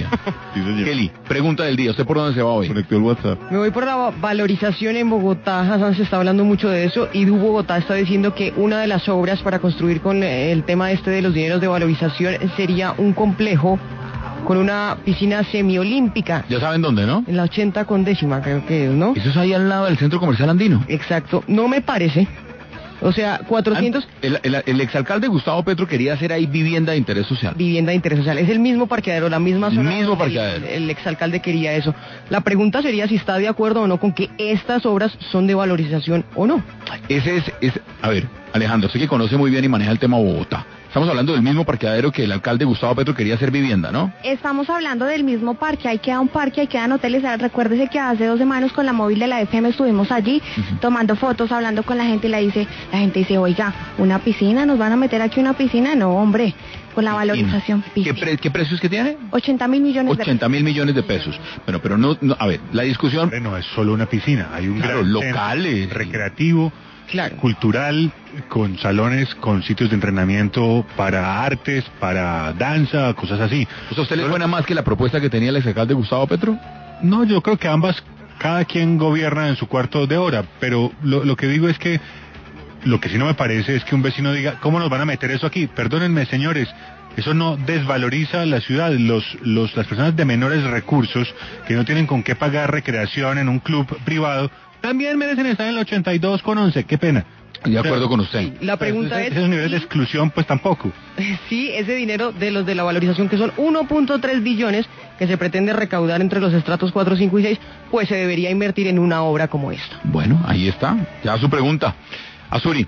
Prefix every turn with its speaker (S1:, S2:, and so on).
S1: Sí, señor.
S2: Kelly, pregunta del día, ¿usted por dónde se va hoy?
S1: Conectó el WhatsApp.
S3: Me voy por la valorización en Bogotá. Hassan, se está hablando mucho de eso y Du Bogotá está diciendo que una de las obras para construir con el tema este de los dineros de valorización sería un complejo con una piscina semiolímpica.
S2: Ya saben dónde, ¿no?
S3: En la 80 con décima, creo que es, ¿no?
S2: Eso es ahí al lado del Centro Comercial Andino.
S3: Exacto. No me parece. O sea, 400...
S2: El exalcalde Gustavo Petro quería hacer ahí vivienda de interés social.
S3: Vivienda de interés social. Es el mismo parqueadero, la misma zona.
S2: Mismo parqueadero.
S3: El exalcalde quería eso. La pregunta sería si está de acuerdo o no con que estas obras son de valorización o no.
S2: A ver, Alejandro, sé que conoce muy bien y maneja el tema Bogotá. Estamos hablando del mismo parqueadero que el alcalde Gustavo Petro quería hacer vivienda, ¿no?
S4: Estamos hablando del mismo parque, ahí queda un parque, ahí quedan hoteles. Recuérdese que hace 2 semanas con la móvil de la FM estuvimos allí tomando fotos, hablando con la gente y la gente dice, oiga, ¿una piscina? ¿Nos van a meter aquí una piscina? No, hombre, con la valorización.
S2: ¿Qué precios que tiene?
S4: 80.000 millones de pesos.
S2: 80.000 millones de pesos. Bueno, pero no, a ver, la discusión...
S1: No es solo una piscina, hay un gran
S2: locales,
S1: recreativo, cultural, con salones, con sitios de entrenamiento para artes, para danza, cosas así.
S2: ¿A usted le suena más que la propuesta que tenía el exalcalde Gustavo Petro?
S1: No, yo creo que ambas, cada quien gobierna en su cuarto de hora, pero lo que digo es que lo que sí no me parece es que un vecino diga, ¿cómo nos van a meter eso aquí? Perdónenme, señores, eso no desvaloriza la ciudad. Las personas de menores recursos que no tienen con qué pagar recreación en un club privado también merecen estar en el 82,11. Qué pena.
S2: De acuerdo con usted.
S3: Sí, la pregunta es...
S1: Esos niveles de exclusión, pues tampoco.
S3: Sí, ese dinero de los de la valorización, que son 1.3 billones que se pretende recaudar entre los estratos 4, 5 y 6, pues se debería invertir en una obra como esta.
S2: Bueno, ahí está. Ya su pregunta. Azuri.